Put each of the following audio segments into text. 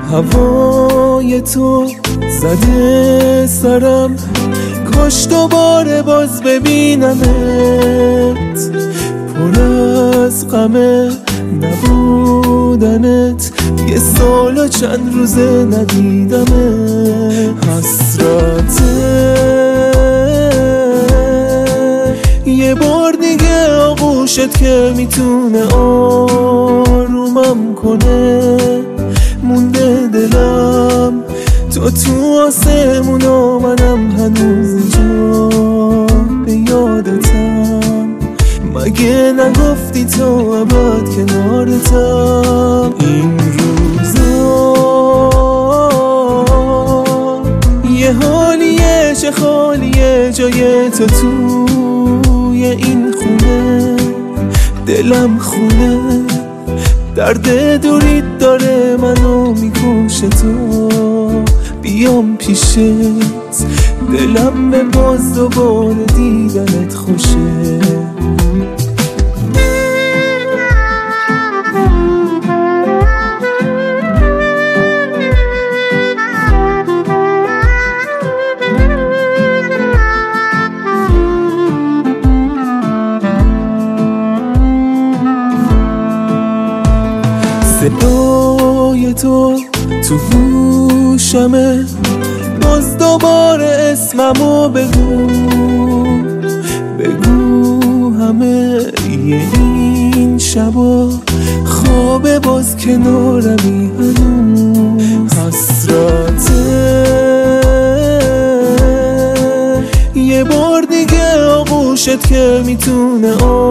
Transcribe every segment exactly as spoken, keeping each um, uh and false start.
هوای تو زده سرم، کاش دوباره باز ببینمت. پر از غمه نبودنت، یه سال و چند روزه ندیدمت. حسرته یه بار دیگه آغوشت که میتونه آرومم کنه. مونده دلم تو تو آسمون و منم هنوز اینجا به یادتم. مگه نگفتی تو ابد کنارتم؟ این روزا یه حالیه چه خالیه جای تو توی این خونه. دلم خونه درد دوریت داره منو میکشه. تو بیام پیشت دلم به باز دوباره دیدنت خوشه. صدای تو تو گوشمه، باز دوباره اسممو بگو بگو. همه یه این شبا خواب باز کنارمی هنوز. حسرته یه بار دیگه آغوشت که میتونه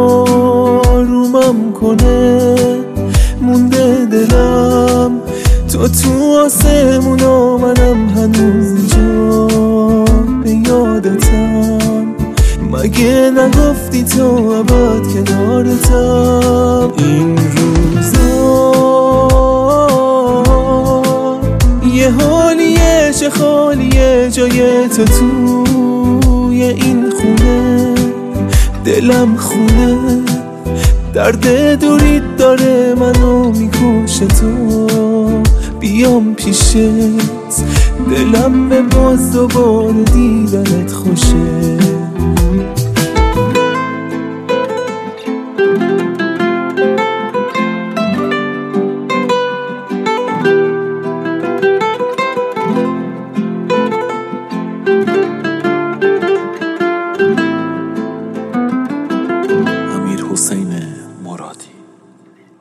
آرومم کنه. مونده دلم تو تو آسمون و منم هنوز اینجا به یادتم. مگه نگفتی تو ابد کنارتم؟ این روزا یه حالیه چه خالیه جای تو توی این خونه. دلم خونه درد دوریت داره منو میکشه. تو بیام پیشت دلم به باز دوباره دیدنت خوشه.